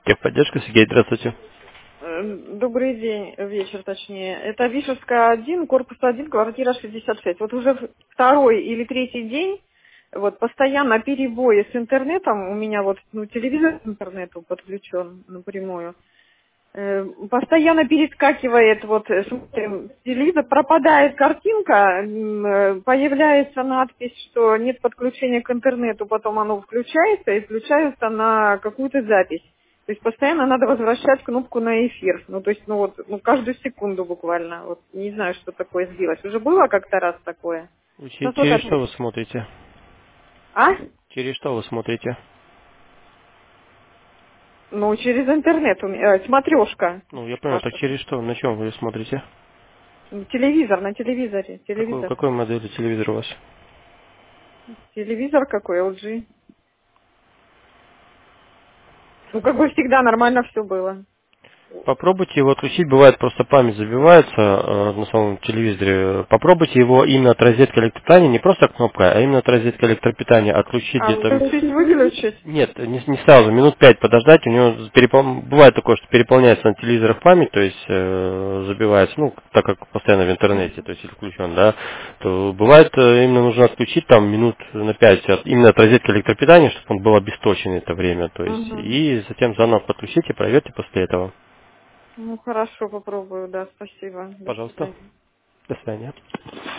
Техподдержка, Сергей, здравствуйте. Добрый день, вечер точнее. Это Вишевская 1, корпус 1, квартира 66. Вот уже второй или третий день вот постоянно перебои с интернетом. У меня вот телевизор к интернету подключен напрямую. Постоянно перескакивает, вот смотрим, телевизор, пропадает картинка, появляется надпись, что нет подключения к интернету, потом оно включается и включается на какую-то запись. То есть постоянно надо возвращать кнопку на эфир. Ну, то есть, каждую секунду буквально. Вот не знаю, что такое сделать. Уже было как-то раз такое? Вы Сейчас вот через что опять. вы смотрите? А? Через что вы смотрите? Ну, через интернет, смотрешка Ну, я понял, так ваша. через что? На чем вы смотрите? Телевизор, на телевизоре, Какой, телевизор. какой модели телевизора у вас? Телевизор какой, LG. Ну, как бы всегда нормально все было. Попробуйте его отключить, бывает просто память забивается на самом телевизоре. Попробуйте его именно от розетки электропитания, не просто кнопкой, а именно от розетки электропитания отключить А где-то. включить, выключить? Нет, не сразу, минут 5 подождать, у него бывает такое, что переполняется на телевизорах память, то есть забивается, ну, так как постоянно в интернете, то есть или включен, да, то бывает именно нужно отключить там минут на 5 именно от розетки электропитания, чтобы он был обесточен это время, то есть, Угу. и затем заново подключите, проверьте после этого. Ну, хорошо, попробую, да, спасибо. До Пожалуйста. свидания. До свидания.